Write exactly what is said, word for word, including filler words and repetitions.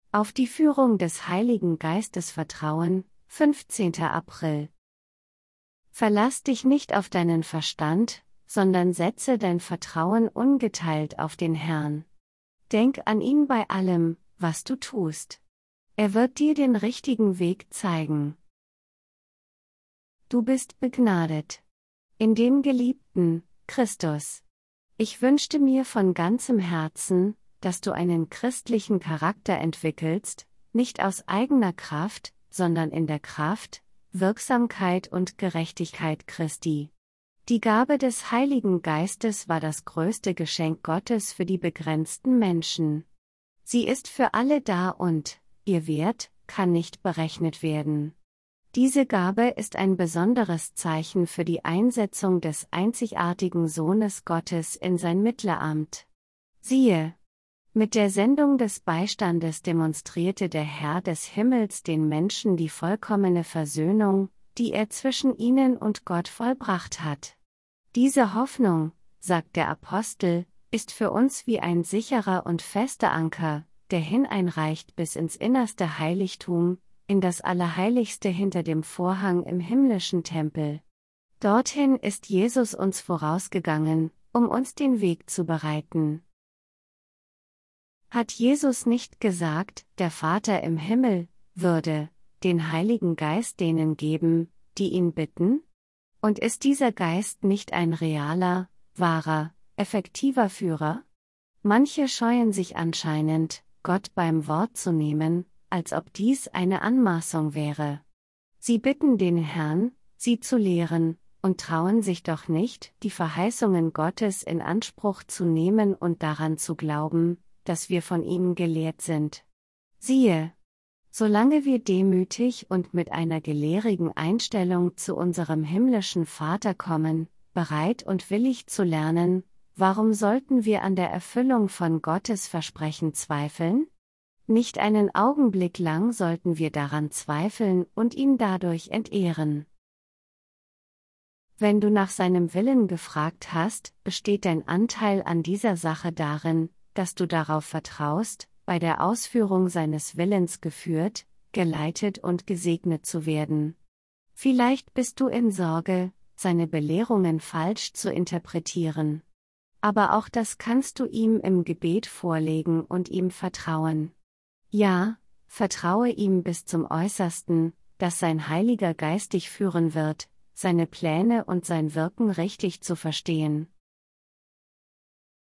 Auf die Führung des Heiligen Geistes vertrauen, fünfzehnter April. Verlass dich nicht auf deinen Verstand, sondern setze dein Vertrauen ungeteilt auf den Herrn. Denk an ihn bei allem, was du tust. Er wird dir den richtigen Weg zeigen. Du bist begnadet. In dem Geliebten, Christus. Ich wünschte mir von ganzem Herzen, dass du einen christlichen Charakter entwickelst, nicht aus eigener Kraft, sondern in der Kraft, Wirksamkeit und Gerechtigkeit Christi. Die Gabe des Heiligen Geistes war das größte Geschenk Gottes für die begrenzten Menschen. Sie ist für alle da und, ihr Wert, kann nicht berechnet werden. Diese Gabe ist ein besonderes Zeichen für die Einsetzung des einzigartigen Sohnes Gottes in sein Mittleramt. Siehe! Mit der Sendung des Beistandes demonstrierte der Herr des Himmels den Menschen die vollkommene Versöhnung, die er zwischen ihnen und Gott vollbracht hat. Diese Hoffnung, sagt der Apostel, ist für uns wie ein sicherer und fester Anker, der hineinreicht bis ins innerste Heiligtum, in das Allerheiligste hinter dem Vorhang im himmlischen Tempel. Dorthin ist Jesus uns vorausgegangen, um uns den Weg zu bereiten. Hat Jesus nicht gesagt, der Vater im Himmel würde den Heiligen Geist denen geben, die ihn bitten? Und ist dieser Geist nicht ein realer, wahrer, effektiver Führer? Manche scheuen sich anscheinend, Gott beim Wort zu nehmen, als ob dies eine Anmaßung wäre. Sie bitten den Herrn, sie zu lehren, und trauen sich doch nicht, die Verheißungen Gottes in Anspruch zu nehmen und daran zu glauben, dass wir von ihm gelehrt sind. Siehe! Solange wir demütig und mit einer gelehrigen Einstellung zu unserem himmlischen Vater kommen, bereit und willig zu lernen, warum sollten wir an der Erfüllung von Gottes Versprechen zweifeln? Nicht einen Augenblick lang sollten wir daran zweifeln und ihn dadurch entehren. Wenn du nach seinem Willen gefragt hast, besteht dein Anteil an dieser Sache darin, dass du darauf vertraust, bei der Ausführung seines Willens geführt, geleitet und gesegnet zu werden. Vielleicht bist du in Sorge, seine Belehrungen falsch zu interpretieren. Aber auch das kannst du ihm im Gebet vorlegen und ihm vertrauen. Ja, vertraue ihm bis zum Äußersten, dass sein Heiliger Geist dich führen wird, seine Pläne und sein Wirken richtig zu verstehen.